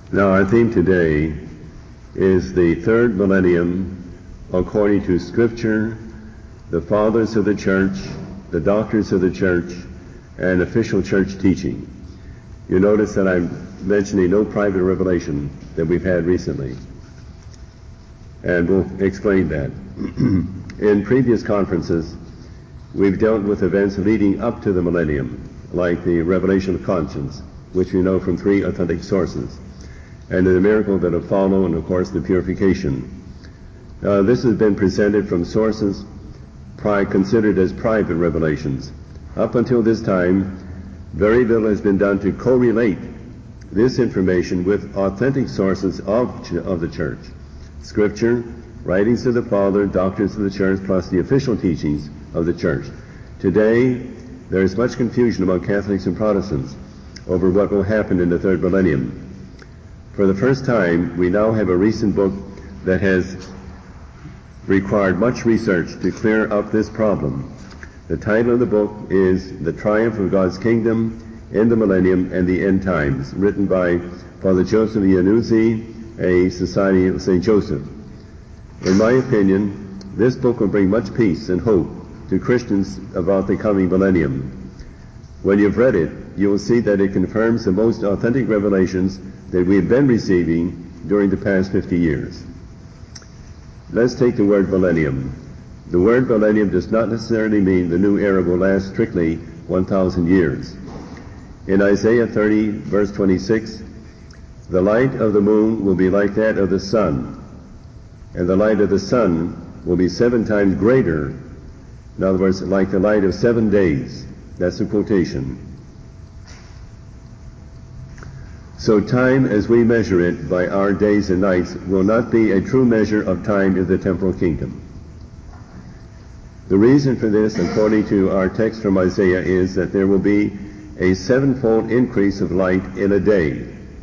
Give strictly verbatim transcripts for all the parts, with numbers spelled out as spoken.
Now our theme today is the third millennium according to Scripture, the fathers of the church, the doctors of the church, and official church teaching. You notice that I'm mentioning no private revelation that we've had recently, and we'll explain that. In previous conferences, we've dealt with events leading up to the millennium, like the revelation of conscience, which we know from three authentic sources, and the miracle that will follow, and of course the purification. Uh, this has been presented from sources pri- considered as private revelations. Up until this time, very little has been done to correlate this information with authentic sources of, ch- of the church. Scripture, writings of the Father, doctrines of the church, plus the official teachings of the church. Today, there is much confusion among Catholics and Protestants over what will happen in the third millennium. For the first time, we now have a recent book that has required much research to clear up this problem. The title of the book is The Triumph of God's Kingdom in the Millennium and the End Times, written by Father Joseph Iannuzzi, a Society of Saint Joseph. In my opinion, this book will bring much peace and hope to Christians about the coming millennium. When you've read it, you will see that it confirms the most authentic revelations that we have been receiving during the past fifty years. Let's take the word millennium. The word millennium does not necessarily mean the new era will last strictly one thousand years. In Isaiah thirty, verse twenty-six, the light of the moon will be like that of the sun, and the light of the sun will be seven times greater. In other words, like the light of seven days. That's a quotation. So time, as we measure it by our days and nights, will not be a true measure of time in the temporal kingdom. The reason for this, according to our text from Isaiah, is that there will be a sevenfold increase of light in a day.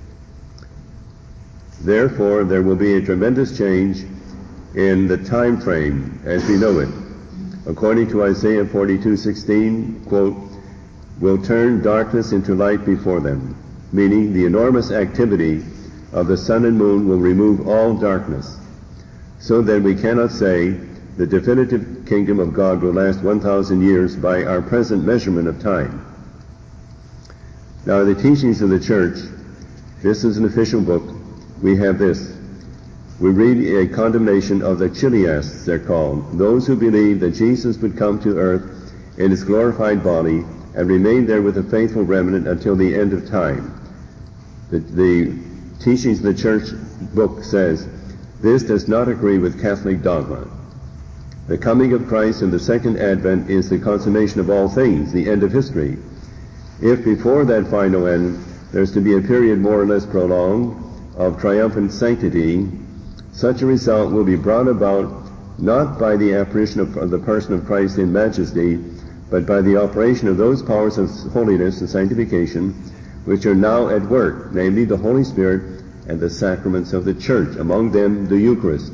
Therefore, there will be a tremendous change in the time frame as we know it. According to Isaiah forty-two sixteen, quote, will turn darkness into light before them, meaning the enormous activity of the sun and moon will remove all darkness. So that we cannot say the definitive kingdom of God will last one thousand years by our present measurement of time. Now, in the teachings of the church, this is an official book, we have this. We read a condemnation of the Chiliasts, they're called, those who believe that Jesus would come to earth in his glorified body and remain there with a faithful remnant until the end of time. The, the teachings of the church book says, this does not agree with Catholic dogma. The coming of Christ in the second advent is the consummation of all things, the end of history. If before that final end there's to be a period more or less prolonged of triumphant sanctity, such a result will be brought about not by the apparition of, of the person of Christ in majesty, but by the operation of those powers of holiness and sanctification which are now at work, namely the Holy Spirit and the sacraments of the church, among them the Eucharist.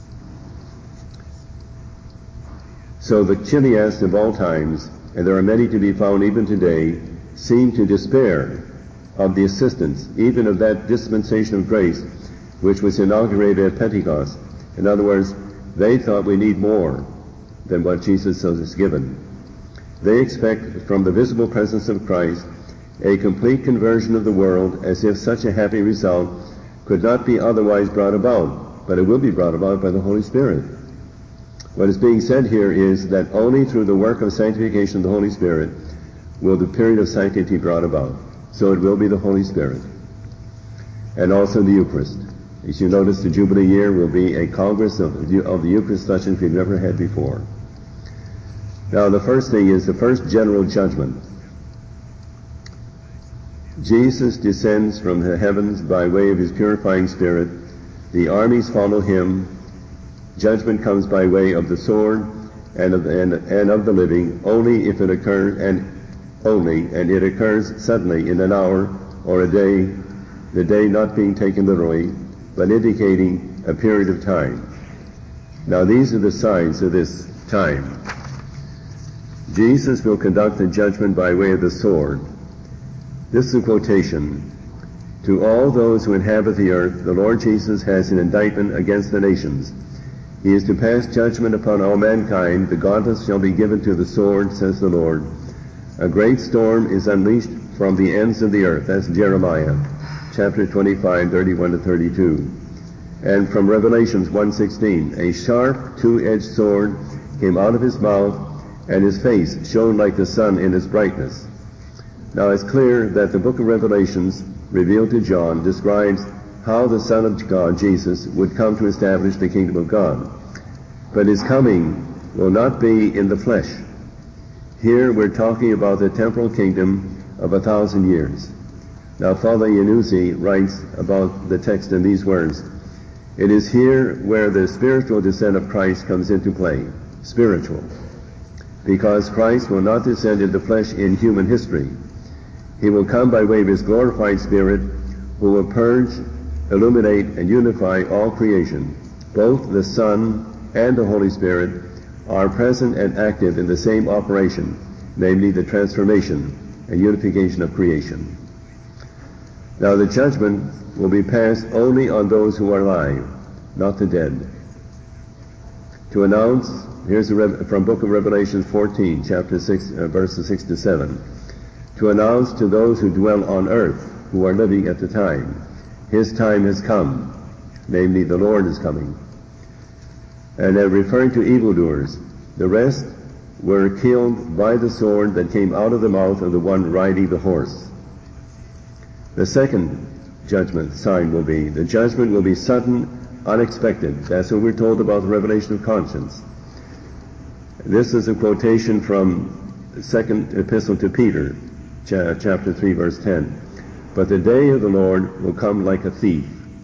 So the Chiliasts of all times, and there are many to be found even today, seem to despair of the assistance, even of that dispensation of grace which was inaugurated at Pentecost. In other words, they thought we need more than what Jesus has given. They expect from the visible presence of Christ a complete conversion of the world, as if such a happy result could not be otherwise brought about, but it will be brought about by the Holy Spirit. What is being said here is that only through the work of sanctification of the Holy Spirit will the period of sanctity be brought about. So it will be the Holy Spirit. And also the Eucharist. As you notice, the Jubilee year will be a congress of, of the Eucharist such as we've never had before. Now, the first thing is the first general judgment. Jesus descends from the heavens by way of his purifying Spirit. The armies follow him. Judgment comes by way of the sword and of, and, and of the living, only if it occurs, and only, and it occurs suddenly in an hour or a day, the day not being taken literally, but indicating a period of time. Now, these are the signs of this time. Jesus will conduct the judgment by way of the sword. This is a quotation. To all those who inhabit the earth, the Lord Jesus has an indictment against the nations. He is to pass judgment upon all mankind. The godless shall be given to the sword, says the Lord. A great storm is unleashed from the ends of the earth. That's Jeremiah, chapter twenty-five, thirty-one to thirty-two. And from Revelations one sixteen, a sharp, two-edged sword came out of his mouth, and his face shone like the sun in its brightness. Now it's clear that the book of Revelations, revealed to John, describes how the Son of God, Jesus, would come to establish the kingdom of God. But his coming will not be in the flesh. Here we're talking about the temporal kingdom of a thousand years. Now Father Iannuzzi writes about the text in these words: it is here where the spiritual descent of Christ comes into play. Spiritual. Because Christ will not descend into flesh in human history. He will come by way of his glorified Spirit, who will purge, illuminate, and unify all creation. Both the Son and the Holy Spirit are present and active in the same operation, namely the transformation and unification of creation. Now the judgment will be passed only on those who are alive, not the dead. To announce, here's a Re- from book of Revelation fourteen, chapter six, uh, verses six to seven. To announce to those who dwell on earth, who are living at the time, his time has come, namely the Lord is coming. And they're referring to evildoers. The rest were killed by the sword that came out of the mouth of the one riding the horse. The second judgment sign will be, the judgment will be sudden, unexpected. That's what we're told about the revelation of conscience. This is a quotation from the second epistle to Peter, chapter three, verse ten. But the day of the Lord will come like a thief.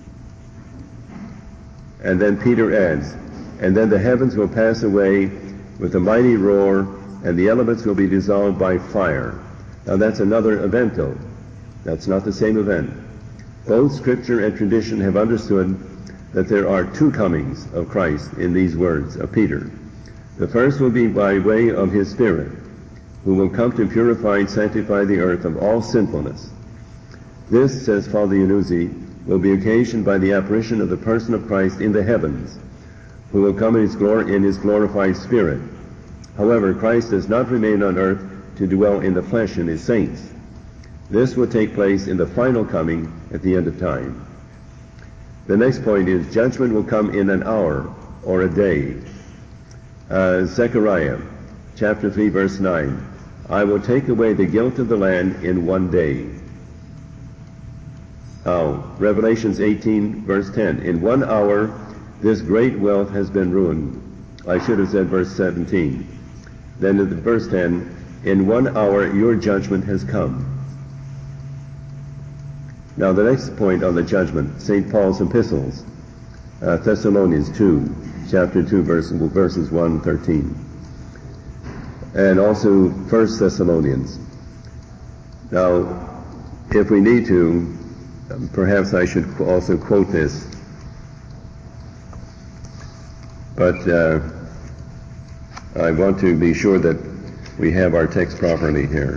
And then Peter adds, and then the heavens will pass away with a mighty roar, and the elements will be dissolved by fire. Now that's another event, though. That's not the same event. Both Scripture and tradition have understood that there are two comings of Christ in these words of Peter. The first will be by way of his Spirit, who will come to purify and sanctify the earth of all sinfulness. This, says Father Iannuzzi, will be occasioned by the apparition of the person of Christ in the heavens, who will come in his, glory, in his glorified Spirit. However, Christ does not remain on earth to dwell in the flesh in his saints. This will take place in the final coming at the end of time. The next point is judgment will come in an hour or a day. Uh, Zechariah chapter three, verse nine. I will take away the guilt of the land in one day. Now, Revelations eighteen, verse ten. In one hour this great wealth has been ruined. I should have said verse seventeen. Then in verse ten, in one hour your judgment has come. Now the next point on the judgment, Saint Paul's epistles, uh, Thessalonians two, chapter two, verse, verses one to thirteen. And also First Thessalonians. Now, if we need to, perhaps I should also quote this. But uh, I want to be sure that we have our text properly here.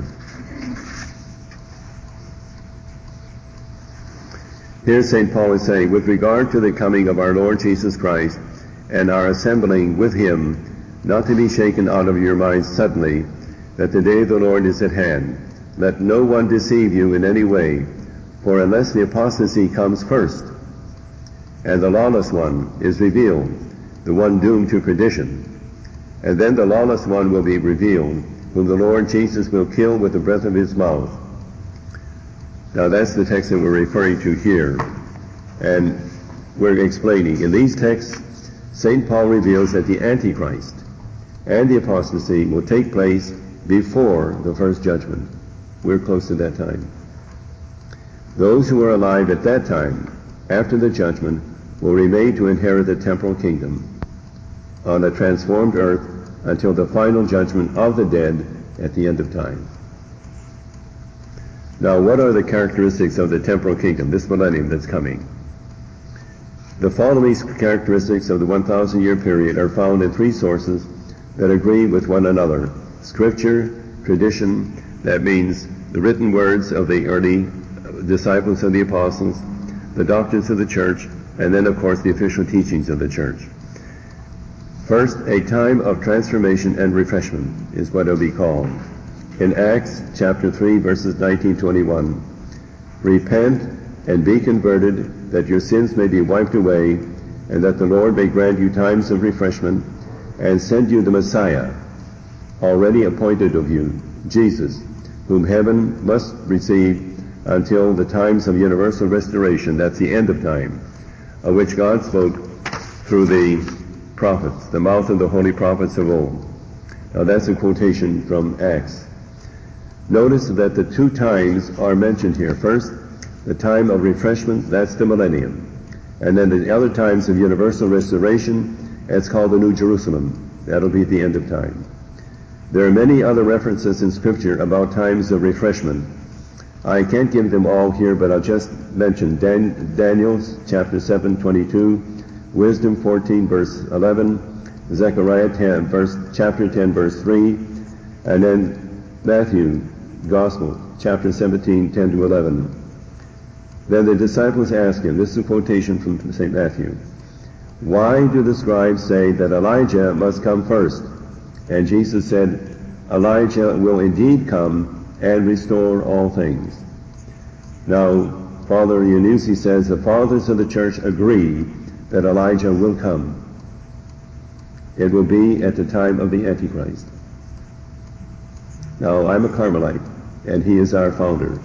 Here Saint Paul is saying, with regard to the coming of our Lord Jesus Christ and our assembling with him, not to be shaken out of your minds suddenly, that the day of the Lord is at hand. Let no one deceive you in any way, for unless the apostasy comes first, and the lawless one is revealed, the one doomed to perdition, and then the lawless one will be revealed, whom the Lord Jesus will kill with the breath of his mouth. Now that's the text that we're referring to here, and we're explaining. In these texts, Saint Paul reveals that the Antichrist and the apostasy will take place before the first judgment. We're close to that time. Those who are alive at that time, after the judgment, will remain to inherit the temporal kingdom on a transformed earth until the final judgment of the dead at the end of time. Now, what are the characteristics of the temporal kingdom, this millennium that's coming? The following characteristics of the one thousand year period are found in three sources that agree with one another. Scripture, tradition, that means the written words of the early disciples of the apostles, the doctrines of the church, and then, of course, the official teachings of the church. First, a time of transformation and refreshment is what it will be called. In Acts chapter three, verses nineteen to twenty-one, repent and be converted, that your sins may be wiped away, and that the Lord may grant you times of refreshment, and send you the Messiah, already appointed of you, Jesus, whom heaven must receive until the times of universal restoration, that's the end of time, of which God spoke through the prophets, the mouth of the holy prophets of old. Now that's a quotation from Acts. Notice that the two times are mentioned here. First, the time of refreshment, that's the millennium. And then the other times of universal restoration, it's called the New Jerusalem. That'll be the end of time. There are many other references in Scripture about times of refreshment. I can't give them all here, but I'll just mention Dan- Daniel's chapter seven, twenty-two, Wisdom fourteen, verse eleven, Zechariah ten, verse, chapter ten, verse three, and then Matthew, Gospel, chapter seventeen, ten to eleven. Then the disciples asked him, this is a quotation from Saint Matthew, why do the scribes say that Elijah must come first? And Jesus said, Elijah will indeed come and restore all things. Now, Father Iannuzzi says the fathers of the church agree that Elijah will come. It will be at the time of the Antichrist. Now, I'm a Carmelite, and he is our founder.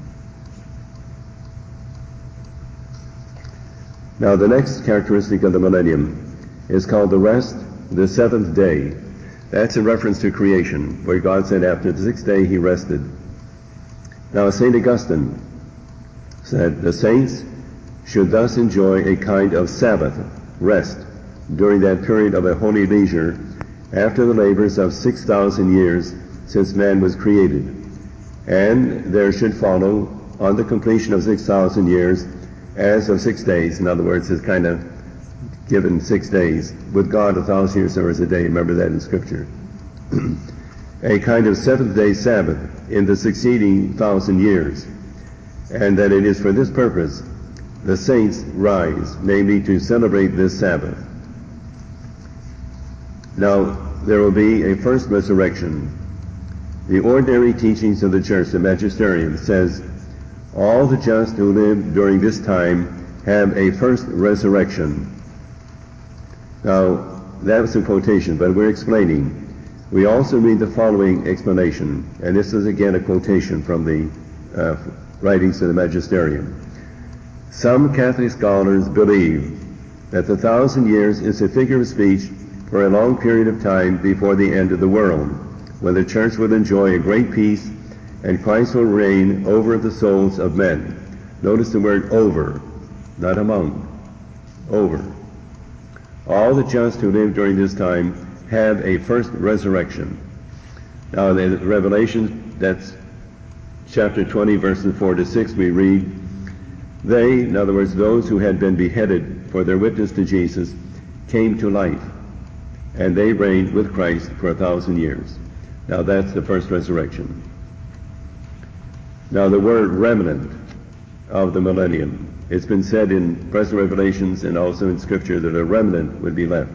Now, the next characteristic of the millennium is called the rest, the seventh day. That's a reference to creation, where God said after the sixth day he rested. Now, Saint Augustine said, the saints should thus enjoy a kind of Sabbath rest during that period of a holy leisure after the labors of six thousand years since man was created. And there should follow, on the completion of six thousand years, as of six days. In other words, it's kind of given six days. With God, a thousand years are as a day. Remember that in Scripture. A kind of seventh-day Sabbath in the succeeding thousand years. And that it is for this purpose the saints rise, namely to celebrate this Sabbath. Now, there will be a first resurrection. The ordinary teachings of the church, the magisterium, says, all the just who live during this time have a first resurrection. Now, that was a quotation, but we're explaining. We also read the following explanation, and this is again a quotation from the uh, writings of the magisterium. Some Catholic scholars believe that the thousand years is a figure of speech for a long period of time before the end of the world, when the church will enjoy a great peace and Christ will reign over the souls of men. Notice the word over, not among, over. All the just who live during this time have a first resurrection. Now, in Revelation, that's chapter twenty, verses four to six, we read, they, in other words, those who had been beheaded for their witness to Jesus, came to life, and they reigned with Christ for a thousand years. Now, that's the first resurrection. Now, the word remnant of the millennium, it's been said in present revelations and also in Scripture that a remnant would be left.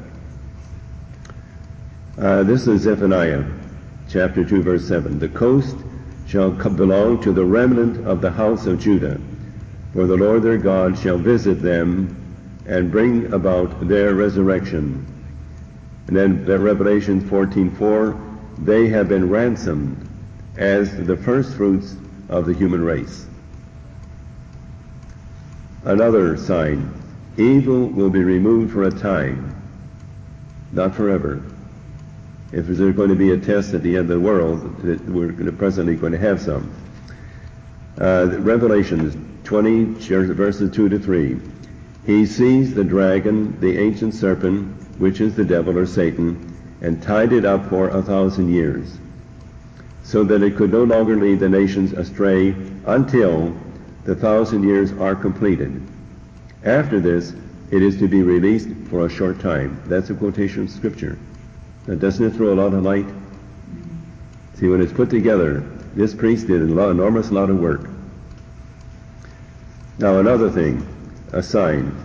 Uh, this is Zephaniah, chapter two, verse seven. The coast shall belong to the remnant of the house of Judah, for the Lord their God shall visit them and bring about their resurrection. And then Revelation fourteen four, they have been ransomed as the first fruits of the human race. Another sign, evil will be removed for a time, not forever. If there's going to be a test at the end of the world, we're presently going to have some. Uh, Revelation twenty, verses two to three. He seized the dragon, the ancient serpent, which is the devil or Satan, and tied it up for a thousand years, so that it could no longer lead the nations astray until the thousand years are completed. After this, it is to be released for a short time. That's a quotation of Scripture. Now, doesn't it throw a lot of light? See, when it's put together, this priest did an enormous lot of work. Now another thing, a sign.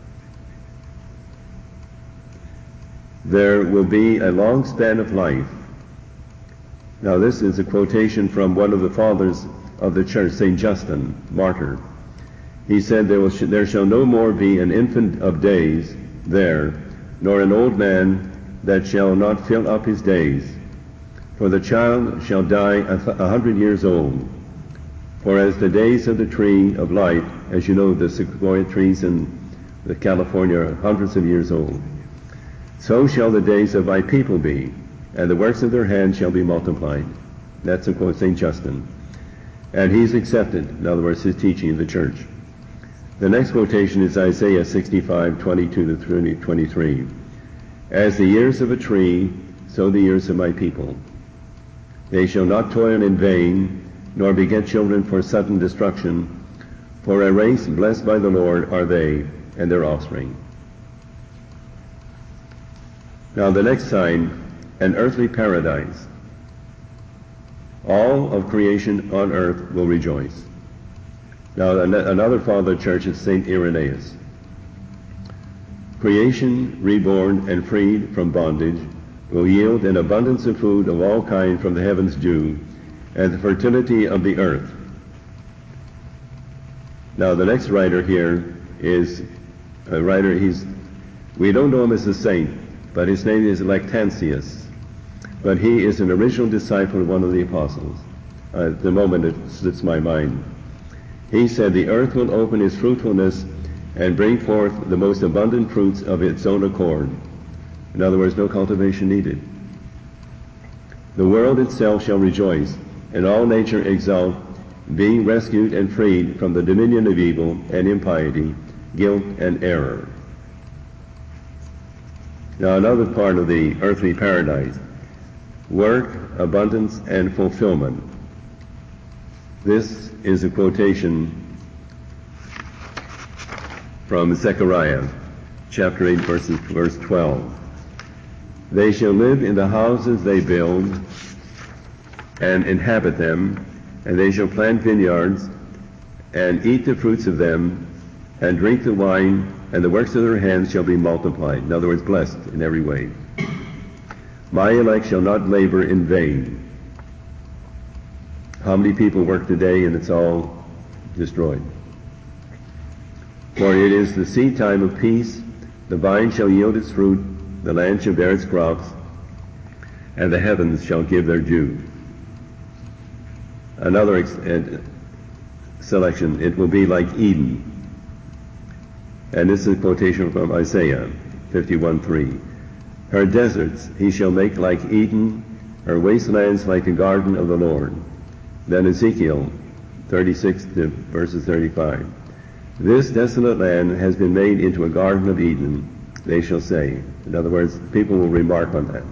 There will be a long span of life. Now this is a quotation from one of the fathers of the church, Saint Justin, martyr. He said, there, will sh- there shall no more be an infant of days there, nor an old man that shall not fill up his days. For the child shall die a, th- a hundred years old. For as the days of the tree of life, as you know, the sequoia trees in the California are hundreds of years old, so shall the days of my people be, and the works of their hands shall be multiplied. That's a quote, Saint Justin. And he's accepted, in other words, his teaching in the church. The next quotation is Isaiah sixty-five, twenty-two to twenty-three. As the years of a tree, so the years of my people. They shall not toil in vain, nor beget children for sudden destruction. For a race blessed by the Lord are they, and their offspring. Now the next sign, an earthly paradise. All of creation on earth will rejoice. Now another father of the church is Saint Irenaeus. Creation, reborn and freed from bondage, will yield an abundance of food of all kind from the heavens dew, and the fertility of the earth. Now the next writer here is a writer, he's, we don't know him as a saint, but his name is Lactantius. But he is an original disciple of one of the apostles. Uh, at the moment it slips my mind. He said, the earth will open its fruitfulness and bring forth the most abundant fruits of its own accord. In other words, no cultivation needed. The world itself shall rejoice, and all nature exult, being rescued and freed from the dominion of evil and impiety, guilt and error. Now another part of the earthly paradise, work, abundance, and fulfillment. This is a quotation from Zechariah, chapter eight, verses, verse twelve. They shall live in the houses they build and inhabit them, and they shall plant vineyards and eat the fruits of them and drink the wine, and the works of their hands shall be multiplied. In other words, blessed in every way. My elect shall not labor in vain. How many people work today and it's all destroyed? For it is the seed time of peace, the vine shall yield its fruit, the land shall bear its crops, and the heavens shall give their dew. Another ex- uh, selection, it will be like Eden. And this is a quotation from Isaiah fifty-one three. Her deserts he shall make like Eden, her wastelands like a garden of the Lord. Then Ezekiel thirty-six to verses thirty-five. This desolate land has been made into a garden of Eden, they shall say. In other words, people will remark on that.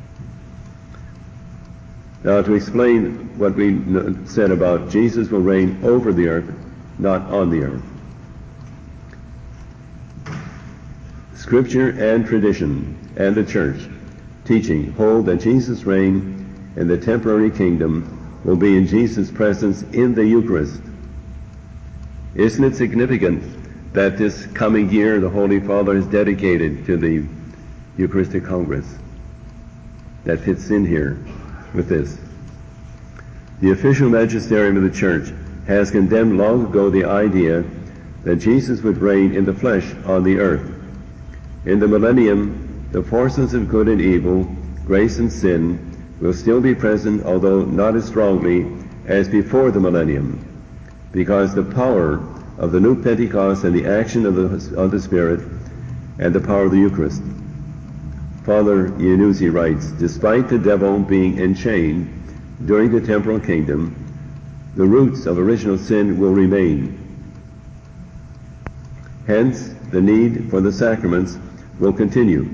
Now to explain what we said about Jesus will reign over the earth, not on the earth. Scripture and tradition and the church teaching hold that Jesus' reign in the temporary kingdom will be in Jesus' presence in the Eucharist. Isn't it significant that this coming year the Holy Father is dedicated to the Eucharistic Congress? That fits in here with this. The official magisterium of the Church has condemned long ago the idea that Jesus would reign in the flesh on the earth. In the millennium, the forces of good and evil, grace and sin, will still be present, although not as strongly as before the millennium, because the power of the new Pentecost and the action of the, of the Spirit and the power of the Eucharist. Father Iannuzzi writes, despite the devil being enchained during the temporal kingdom, the roots of original sin will remain. Hence, the need for the sacraments will continue.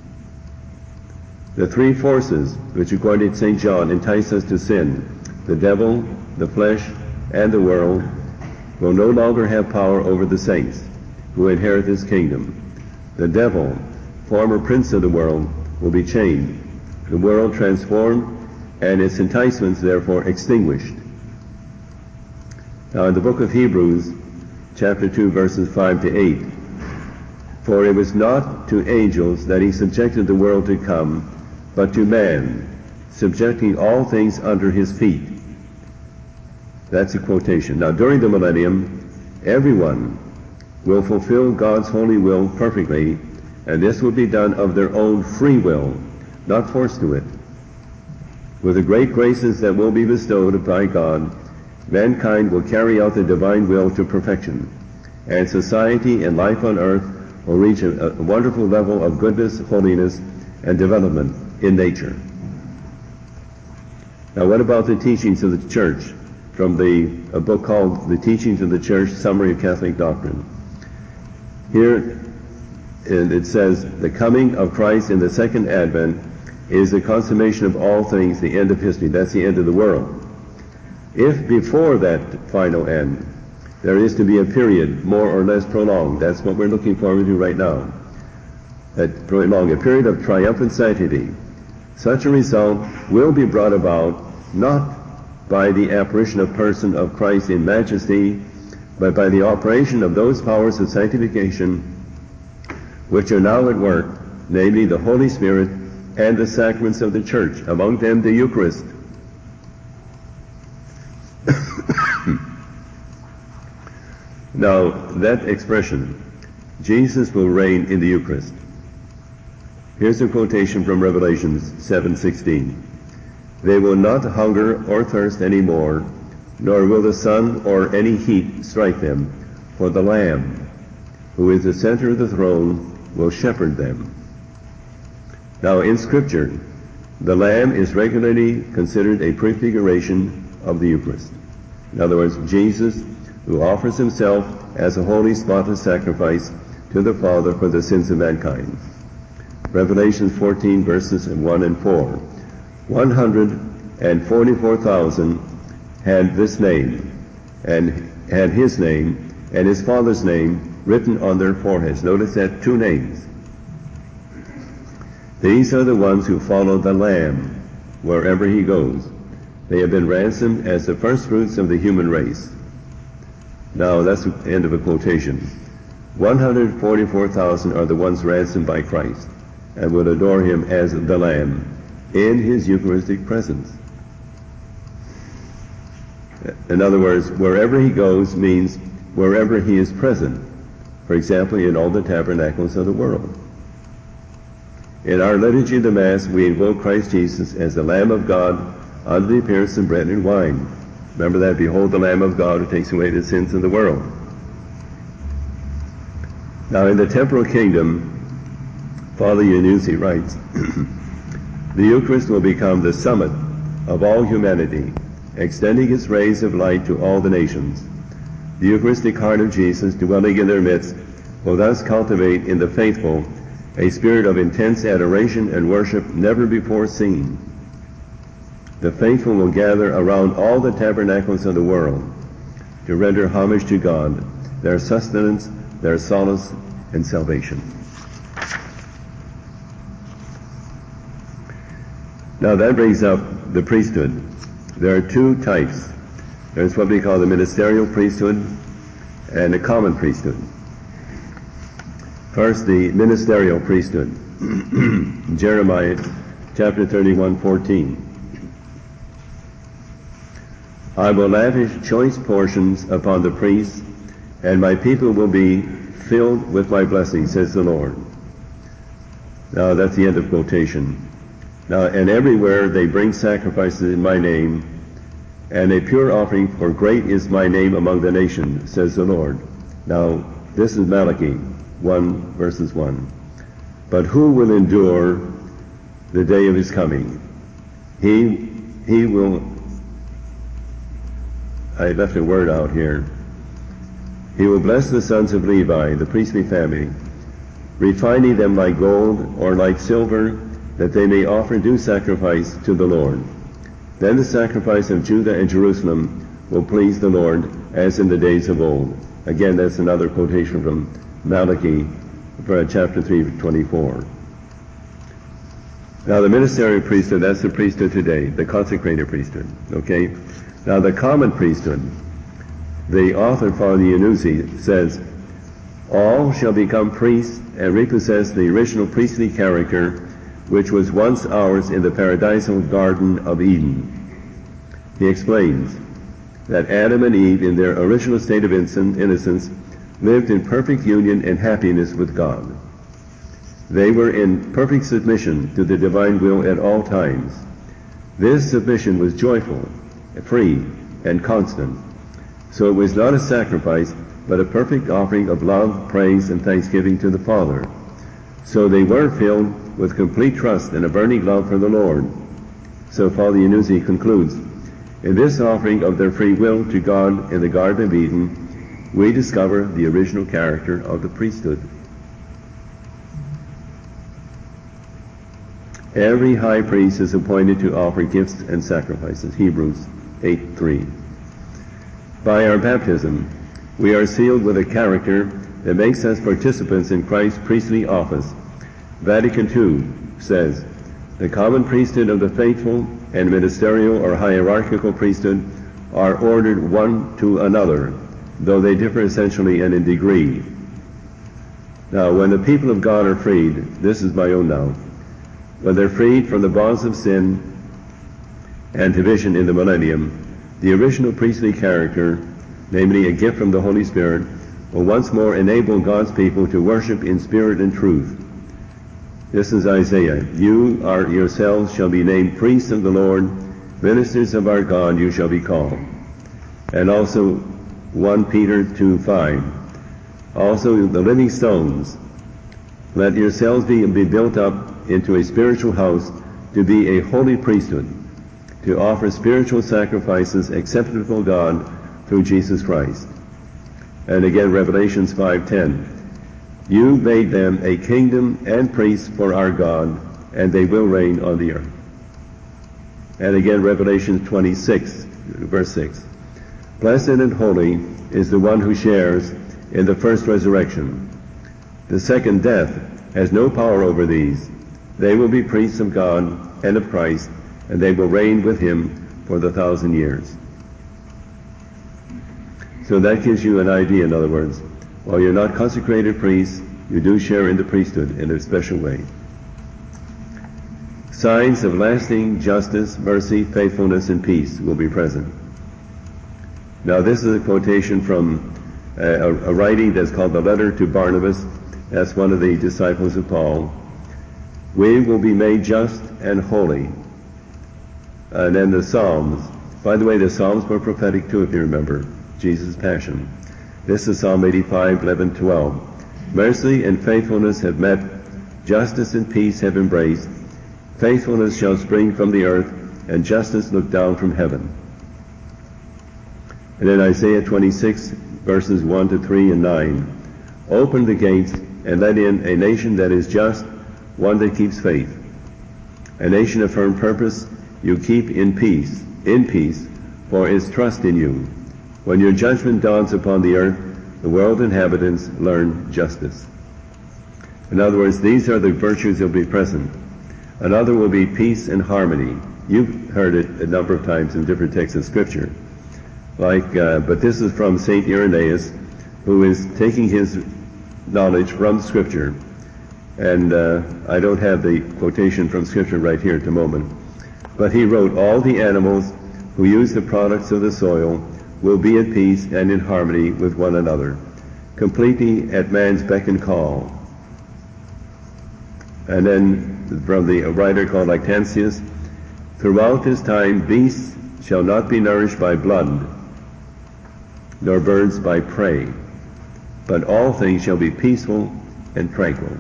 The three forces which, according to Saint John, entice us to sin, the devil, the flesh, and the world, will no longer have power over the saints who inherit this kingdom. The devil, former prince of the world, will be chained, the world transformed, and its enticements therefore extinguished. Now in the book of Hebrews, chapter two, verses five to eight. For it was not to angels that he subjected the world to come, but to man, subjecting all things under his feet. That's a quotation. Now, during the millennium, everyone will fulfill God's holy will perfectly, and this will be done of their own free will, not forced to it. With the great graces that will be bestowed by God, mankind will carry out the divine will to perfection, and society and life on earth will reach a, a wonderful level of goodness, holiness, and development in nature. Now, what about the teachings of the Church from the a book called The Teachings of the Church, Summary of Catholic Doctrine? Here it says, the coming of Christ in the second advent is the consummation of all things, the end of history. That's the end of the world. If before that final end there is to be a period more or less prolonged, that's what we're looking forward to right now, that prolonged, a period of triumphant sanctity, such a result will be brought about not by the apparition of person of Christ in majesty, but by the operation of those powers of sanctification which are now at work, namely the Holy Spirit and the sacraments of the Church, among them the Eucharist. Now, that expression, Jesus will reign in the Eucharist. Here's a quotation from Revelation seven sixteen. They will not hunger or thirst any more, nor will the sun or any heat strike them, for the Lamb, who is the center of the throne, will shepherd them. Now, in Scripture, the Lamb is regularly considered a prefiguration of the Eucharist. In other words, Jesus, who offers himself as a holy, spotless sacrifice to the Father for the sins of mankind. Revelation fourteen, verses one and four. one hundred forty-four thousand had this name, and had his name, and his Father's name written on their foreheads. Notice that, two names. These are the ones who follow the Lamb wherever he goes. They have been ransomed as the first fruits of the human race. Now, that's the end of a quotation. one hundred forty-four thousand are the ones ransomed by Christ and will adore him as the Lamb in his Eucharistic presence. In other words, wherever he goes means wherever he is present. For example, in all the tabernacles of the world. In our liturgy of the Mass, we invoke Christ Jesus as the Lamb of God under the appearance of bread and wine. Remember that, behold the Lamb of God who takes away the sins of the world. Now, in the temporal kingdom, Father Iannuzzi writes, the Eucharist will become the summit of all humanity, extending its rays of light to all the nations. The Eucharistic heart of Jesus, dwelling in their midst, will thus cultivate in the faithful a spirit of intense adoration and worship never before seen. The faithful will gather around all the tabernacles of the world to render homage to God, their sustenance, their solace, and salvation. Now that brings up the priesthood. There are two types. There's what we call the ministerial priesthood and the common priesthood. First, the ministerial priesthood. Jeremiah chapter thirty-one, fourteen. I will lavish choice portions upon the priests, and my people will be filled with my blessing, says the Lord. Now, that's the end of quotation. Now, and everywhere they bring sacrifices in my name, and a pure offering, for great is my name among the nations, says the Lord. Now, this is Malachi one, verses one. But who will endure the day of his coming? He, he will, I left a word out here. He will bless the sons of Levi, the priestly family, refining them like gold or like silver, that they may offer due sacrifice to the Lord. Then the sacrifice of Judah and Jerusalem will please the Lord, as in the days of old. Again, that's another quotation from Malachi, chapter three, twenty-four. Now, the ministerial priesthood, that's the priesthood today, the consecrated priesthood. Okay? Now, the common priesthood. The author, Father Iannuzzi, says, all shall become priests and repossess the original priestly character which was once ours in the paradisal Garden of Eden. He explains that Adam and Eve, in their original state of innocence, lived in perfect union and happiness with God. They were in perfect submission to the divine will at all times. This submission was joyful, free, and constant. So it was not a sacrifice, but a perfect offering of love, praise, and thanksgiving to the Father. So they were filled with complete trust and a burning love for the Lord. So Father Iannuzzi concludes, in this offering of their free will to God in the Garden of Eden, we discover the original character of the priesthood. Every high priest is appointed to offer gifts and sacrifices. Hebrews eight three. By our baptism, we are sealed with a character that makes us participants in Christ's priestly office. Vatican two says, the common priesthood of the faithful and ministerial or hierarchical priesthood are ordered one to another, though they differ essentially and in degree. Now, when the people of God are freed, this is my own now, when they're freed from the bonds of sin and division in the millennium, the original priestly character, namely a gift from the Holy Spirit, will once more enable God's people to worship in spirit and truth. This is Isaiah. You are yourselves shall be named priests of the Lord, ministers of our God you shall be called. And also First Peter two five. Also the living stones, let yourselves be, be built up into a spiritual house to be a holy priesthood, to offer spiritual sacrifices acceptable to God through Jesus Christ. And again, Revelations five ten. You made them a kingdom and priests for our God, and they will reign on the earth. And again, Revelation twenty-six, verse six. Blessed and holy is the one who shares in the first resurrection. The second death has no power over these. They will be priests of God and of Christ, and they will reign with him for the thousand years. So that gives you an idea, in other words. While you're not consecrated priests, you do share in the priesthood in a special way. Signs of lasting justice, mercy, faithfulness, and peace will be present. Now this is a quotation from a, a writing that's called the Letter to Barnabas. That's one of the disciples of Paul. We will be made just and holy. And then the Psalms. By the way, the Psalms were prophetic too, if you remember. Jesus' Passion. This is Psalm eighty-five, eleven, twelve. Mercy and faithfulness have met, justice and peace have embraced. Faithfulness shall spring from the earth, and justice look down from heaven. And in Isaiah twenty-six, verses one to three and nine. Open the gates and let in a nation that is just, one that keeps faith. A nation of firm purpose you keep in peace, in peace, for its trust in you. When your judgment dawns upon the earth, the world inhabitants learn justice. In other words, these are the virtues that will be present. Another will be peace and harmony. You've heard it a number of times in different texts of Scripture. Like, uh, but this is from Saint Irenaeus, who is taking his knowledge from Scripture. And uh, I don't have the quotation from Scripture right here at the moment. But he wrote, all the animals who use the products of the soil will be at peace and in harmony with one another, completely at man's beck and call. And then from the a writer called Lactantius, throughout this time beasts shall not be nourished by blood, nor birds by prey, but all things shall be peaceful and tranquil.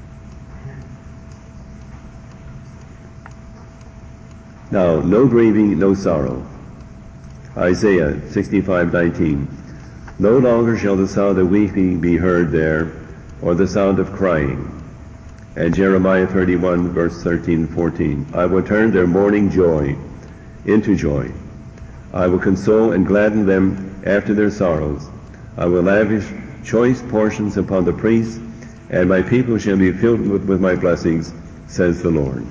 Now, no grieving, no sorrow. Isaiah sixty-five nineteen. No longer shall the sound of weeping be heard there, or the sound of crying. And Jeremiah thirty-one, verse thirteen and fourteen. I will turn their mourning joy into joy. I will console and gladden them after their sorrows. I will lavish choice portions upon the priests, and my people shall be filled with, with my blessings, says the Lord.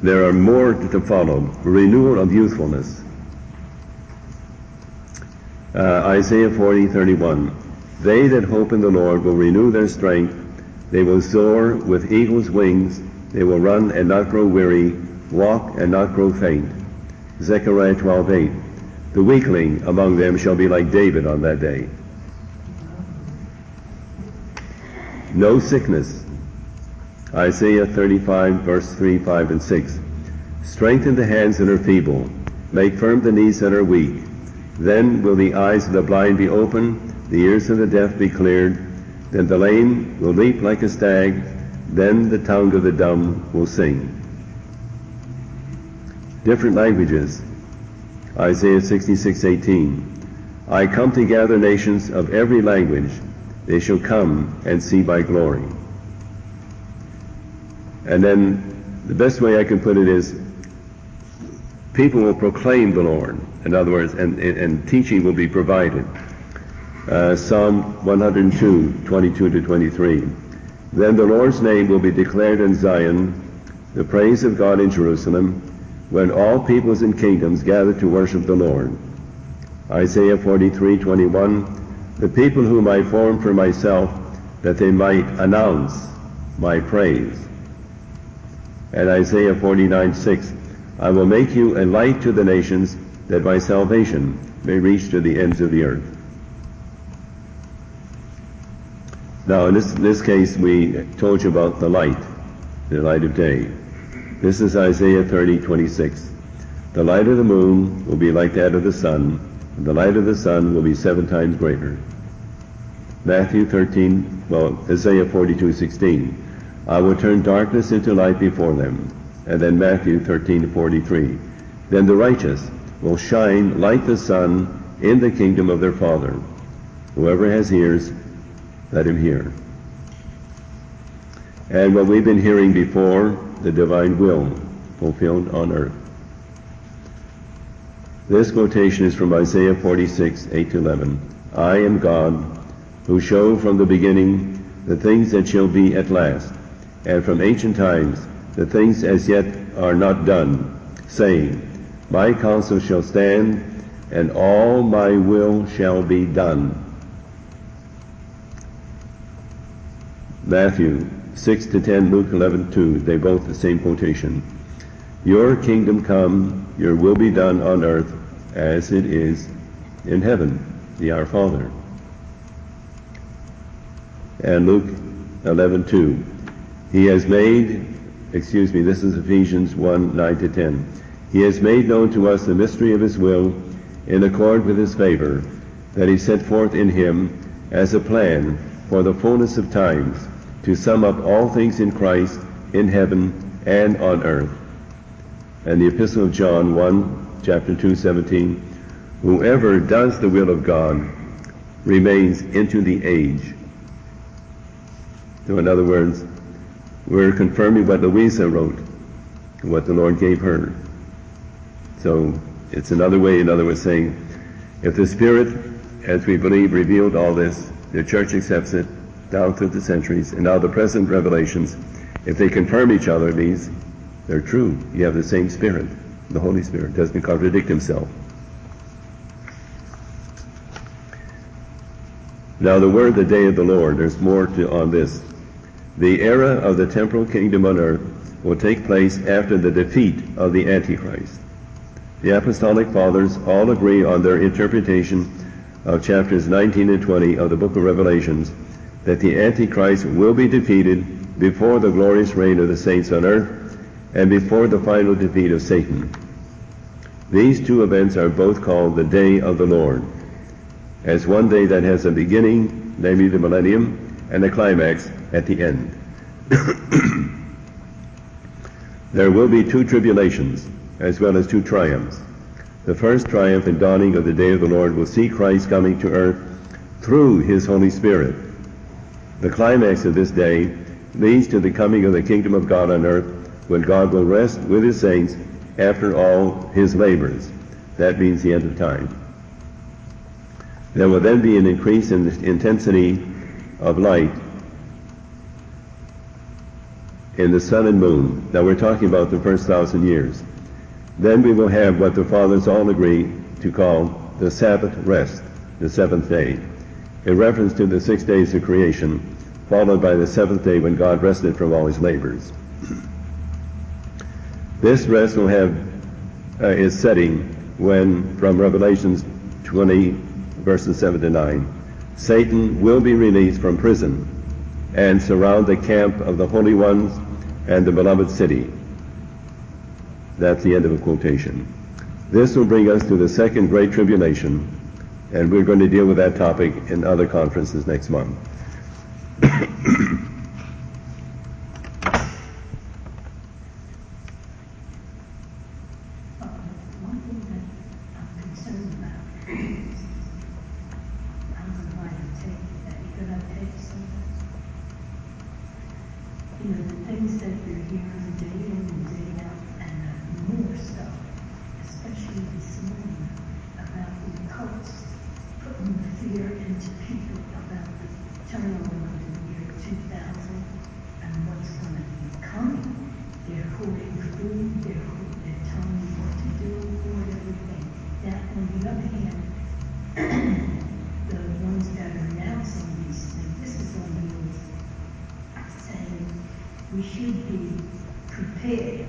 there are more to follow. Renewal of youthfulness. Uh, Isaiah forty thirty-one. They that hope in the Lord will renew their strength. They will soar with eagle's wings. They will run and not grow weary, walk and not grow faint. Zechariah twelve eight. The weakling among them shall be like David on that day. No sickness. Isaiah thirty-five, verse three, five, and six. Strengthen the hands that are feeble. Make firm the knees that are weak. Then will the eyes of the blind be opened, the ears of the deaf be cleared. Then the lame will leap like a stag. Then the tongue of the dumb will sing. Different languages. Isaiah sixty-six eighteen. I come to gather nations of every language. They shall come and see my glory. And then the best way I can put it is, people will proclaim the Lord. In other words, and, and, and teaching will be provided. Uh, Psalm one oh two, twenty-two to twenty-three. Then the Lord's name will be declared in Zion, the praise of God in Jerusalem, when all peoples and kingdoms gather to worship the Lord. Isaiah forty-three twenty-one. The people whom I formed for myself, that they might announce my praise. And Isaiah forty-nine six. I will make you a light to the nations, that my salvation may reach to the ends of the earth. Now, in this, in this case, we told you about the light, the light of day. This is Isaiah thirty twenty-six. The light of the moon will be like that of the sun, and the light of the sun will be seven times greater. Matthew thirteen, well, Isaiah forty-two sixteen. I will turn darkness into light before them. And then Matthew thirteen forty-three. Then the righteous will shine like the sun in the kingdom of their Father. Whoever has ears, let him hear. And what we've been hearing before, the divine will fulfilled on earth. This quotation is from Isaiah forty-six, eight to eleven. I am God, who show from the beginning the things that shall be at last, and from ancient times the things as yet are not done, saying, my counsel shall stand, and all my will shall be done. Matthew six to ten, Luke eleven two, they both the same quotation. Your kingdom come, your will be done on earth as it is in heaven, the Our Father. And Luke eleven two, he has made, excuse me, this is Ephesians one, nine to ten. He has made known to us the mystery of his will in accord with his favor, that he set forth in him as a plan for the fullness of times, to sum up all things in Christ in heaven and on earth. And the Epistle of John one, chapter two, seventeen, whoever does the will of God remains into the age. So in other words, we're confirming what Louisa wrote, what the Lord gave her. So it's another way, in other words, saying, if the Spirit, as we believe, revealed all this, the Church accepts it down through the centuries, and now the present revelations, if they confirm each other, it means they're true. You have the same Spirit. The Holy Spirit doesn't contradict himself. Now the word, the day of the Lord, there's more to, on this. The era of the temporal kingdom on earth will take place after the defeat of the Antichrist. The Apostolic Fathers all agree on their interpretation of chapters nineteen and twenty of the book of Revelations, that the Antichrist will be defeated before the glorious reign of the saints on earth and before the final defeat of Satan. These two events are both called the day of the Lord, as one day that has a beginning, namely the millennium, and a climax at the end. There will be two tribulations, as well as two triumphs. The first triumph and dawning of the day of the Lord will see Christ coming to earth through his Holy Spirit. The climax of this day leads to the coming of the kingdom of God on earth, when God will rest with his saints after all his labors. That means the end of time. There will then be an increase in the intensity of light in the sun and moon. Now we're talking about the first thousand years. Then we will have what the fathers all agree to call the Sabbath rest, the seventh day, in reference to the six days of creation, followed by the seventh day when God rested from all his labors. This rest will have uh, its setting when, from Revelations twenty, verses seven to nine, Satan will be released from prison and surround the camp of the holy ones and the beloved city. That's the end of a quotation. This will bring us to the second great tribulation, and we're going to deal with that topic in other conferences next month. We should be prepared.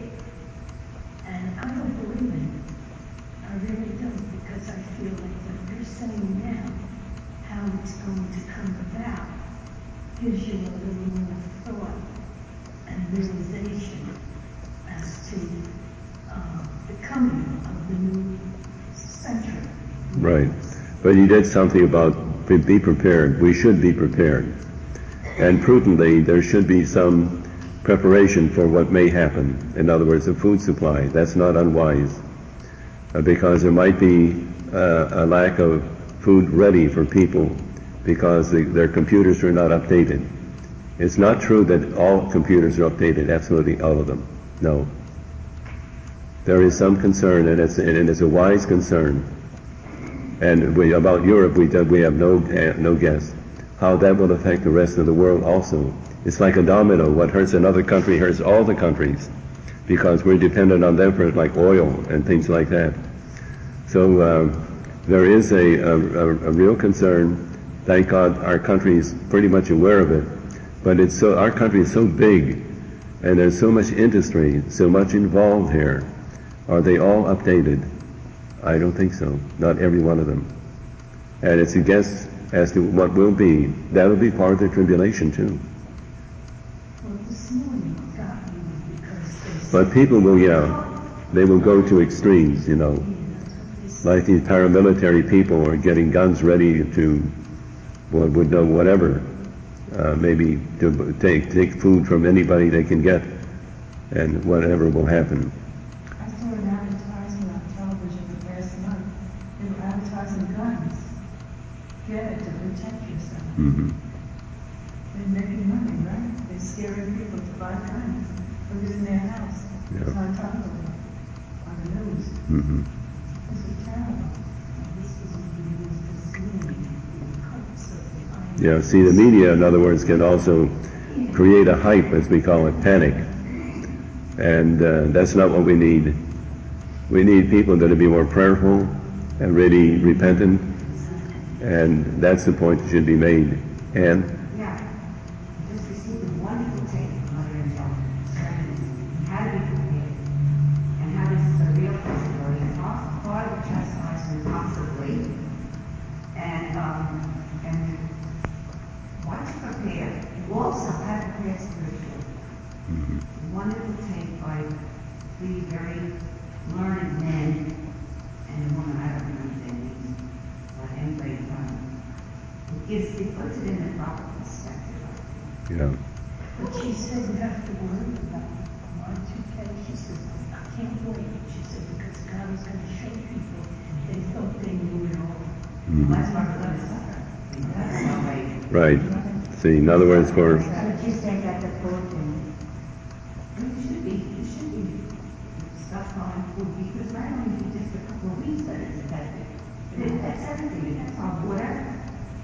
And I don't believe in it. I really don't, because I feel like what you're saying now, how it's going to come about, gives you a little more thought and realization as to uh, the coming of the new century. Right. But you did something about be prepared. We should be prepared. And prudently, there should be some preparation for what may happen. In other words, a food supply. That's not unwise, uh, because there might be uh, a lack of food ready for people because the, their computers are not updated. It's not true that all computers are updated, absolutely all of them. No. There is some concern, and it's, and it's a wise concern. And we, about Europe, we, we have no, uh, no guess how that will affect the rest of the world also. It's like a domino. What hurts another country hurts all the countries, because we're dependent on them for like oil and things like that. So uh, there is a, a, a real concern. Thank God our country is pretty much aware of it. But it's so, our country is so big, and there's so much industry, so much involved here. Are they all updated? I don't think so. Not every one of them. And it's a guess as to what will be. That'll be part of the tribulation too. But people will, yeah, they will go to extremes, you know. Like these paramilitary people are getting guns ready to, well, would know whatever, uh, maybe to take take food from anybody they can get, and whatever will happen. I saw an advertisement on television last month. They were advertising guns. Get it to protect yourself. Mm-hmm. They're making money, right? They're scaring people to buy guns. Put it in their house. Yeah. It's on top of them. On the news. Mm-hmm. This is terrible. Yeah, see, the media, in other words, can also create a hype, as we call it, panic. And uh, that's not what we need. We need people that will be more prayerful and really repentant. And that's the point that should be made. And yeah, just received a wonderful tape from Mother Angelica, strengthening how to be prepared, and how this is a real possibility, and also part of the chastisement possibly, and um, and once you prepare, you also have prepared spiritually. A wonderful tape by three very learned men and a woman, I don't remember their names, but anyway, um, it gives, it puts it in the proper perspective, I think. yeah. But she said you have to worry about Y two K. She said, I can't wait. She said, because God is going to show people they thought they knew it all. Mm-hmm. Well, that's why we're going to suffer. That's no way. Right. See, in other words, for But you said that the food thing, you should be, you should be stockpiling food, because not only is it just a couple of weeks that it's affected, it affects everything, it affects our water,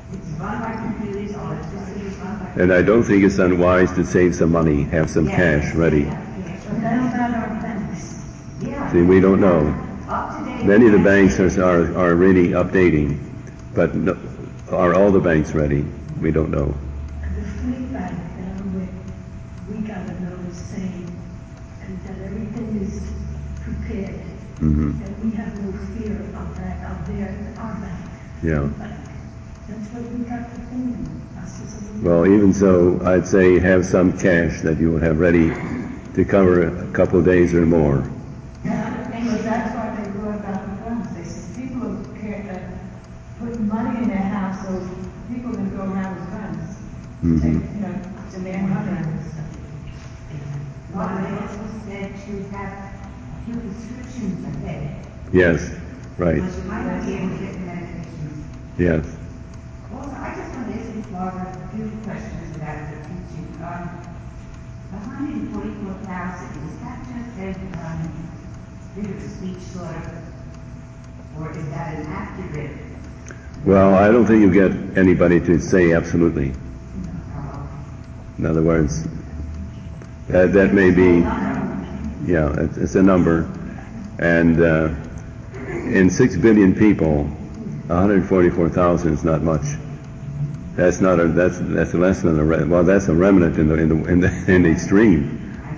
It's run by computers, electricity is run by. And I don't think it's unwise to save some money, have some cash ready. But how about our banks? Yeah. See, we don't know. Up to date. Many of the banks are, are, are really updating, but no, are all the banks ready? We don't know. The fleet bank that I'm with, we got a notice saying and that everything is prepared. Mm-hmm. That we have no fear of that, of their, our bank. Yeah. But that's what we got for payment. Us as a- Well, even so, I'd say have some cash that you would have ready to cover a couple of days or more. So that's why they brought about the guns. They said people who care, uh, put money in their house, so people can go around with guns. Mhm. Take, you know, demand money and stuff. Well, they also said to have a few prescriptions ahead. Yes, right. Because you might not be able to get the medications. Yes. Also, I just want to ask Miz Margaret a few questions about the teaching. Um, the one hundred forty-four thousand, is that just a, um, figure of speech sort of, or is that an accurate? Well, I don't think you get anybody to say absolutely. Uh, In other words, that, that may be, yeah, it's, it's a number. And uh, in six billion people, one hundred forty-four thousand is not much. That's not a, that's, that's less than a, re- well, that's a remnant in the, in the, in the, in the extreme.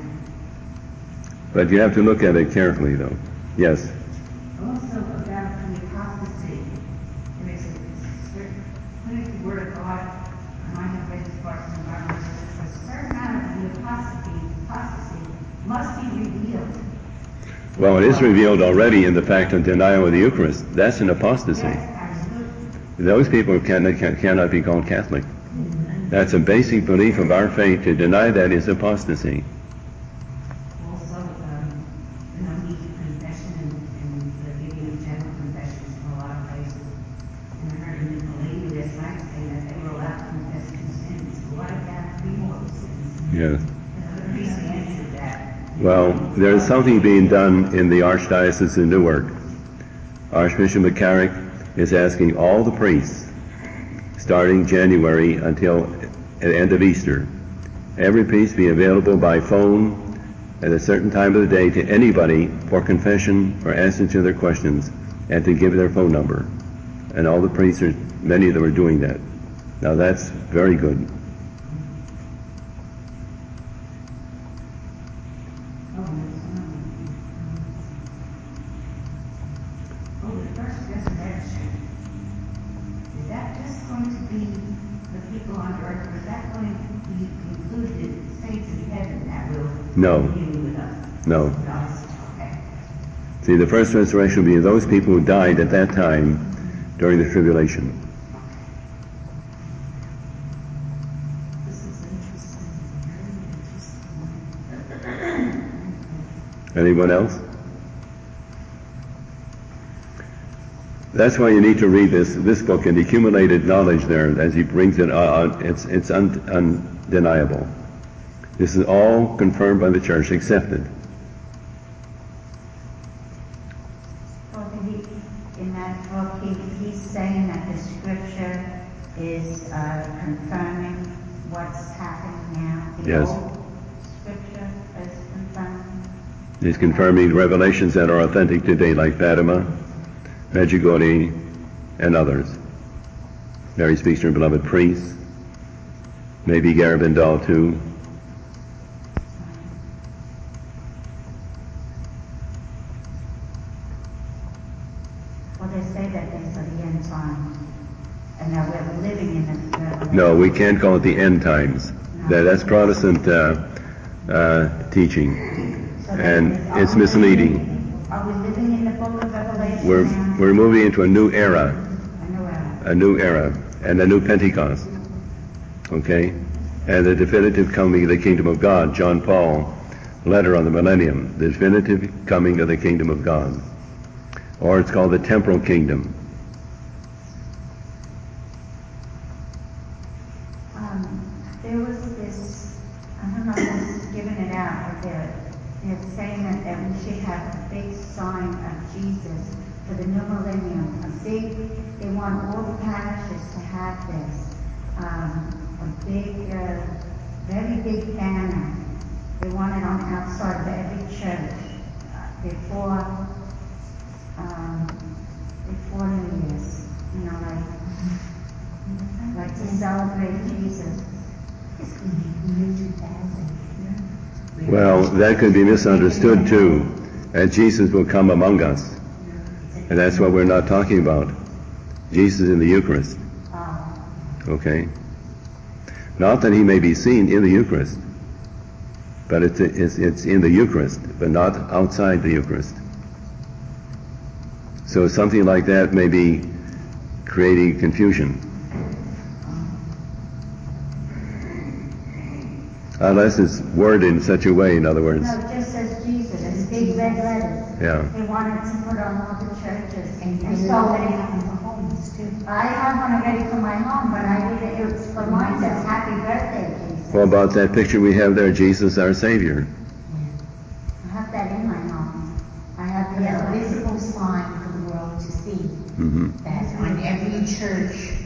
But you have to look at it carefully, though. Yes. Also about the apostasy, there is a certain, when it's the word of God, and I have read this part from the Bible, a certain amount of the apostasy, apostasy must be revealed. Well, it is revealed already in the fact of denial of the Eucharist. That's an apostasy. Yes, absolutely. Those people cannot, can, cannot be called Catholic. That's a basic belief of our faith. To deny that is apostasy. Also, um, you know, need confession and, and the giving of general confessions in a lot of places. And I heard a lady last night say that they were allowed to confess two sins. What about three more sins? Yes. And the priest answered that. Well, there is something being done in the Archdiocese of Newark. Archbishop McCarrick is asking all the priests, starting January until the end of Easter, every priest be available by phone at a certain time of the day to anybody for confession or answer to their questions, and to give their phone number. And all the priests, are, many of them are doing that. Now that's very good. Oh, that's fine. Oh, the first resurrection. Is that just going to be the people on earth, or is that going to be included saints in heaven that will No. commune with us? No. No, okay. See, the first resurrection will be those people who died at that time during the tribulation. This is interesting, very interesting. Anyone else? That's why you need to read this this book and accumulated knowledge there as he brings it on. It's it's un, undeniable. This is all confirmed by the Church, accepted. Well, he, in that book, he, he's saying that the Scripture is uh, confirming what's happening now. The Yes. old Scripture is confirming. He's confirming revelations that are authentic today, like Fatima, Medjugorje, and others. Mary speaks to her beloved priests, maybe Garabandal too. Well, they say that these are the end times, and that we're living in this revelation. No, we can't call it the end times. That, that's Protestant uh, uh, teaching, So and that- are it's we misleading. living- Are we living in the book of Revelation We're now? we're moving into a new era, I know that. a new era, and a new Pentecost. Okay, and the definitive coming of the kingdom of God. John Paul, letter on the millennium, the definitive coming of the kingdom of God, or it's called the temporal kingdom. Um, there was this, I don't know who's giving it out, but they're, they're saying that, that we should have a big sign of Jesus for the new millennium. A big, they want all the parishes to have this. Um, a big, uh, very big banner. They want it on the outside of every church uh, before, um, before New Year's. You know, like, like to celebrate Jesus. Well, that could be misunderstood too, as Jesus will come among us. And that's what we're not talking about. Jesus in the Eucharist. Okay? Not that he may be seen in the Eucharist, but it's, it's, it's in the Eucharist, but not outside the Eucharist. So something like that may be creating confusion. Unless it's worded in such a way, in other words. No, it just says Jesus, it's big red letters. Yeah. They wanted to put on all the churches. And And you so already have them for homes too. I have one already for my home, but I did it, it's for mine says happy birthday, Jesus. What about that picture we have there, Jesus our Savior? I have that in my home. I have the It's a other. visible sign for the world to see Mm-hmm. that on every church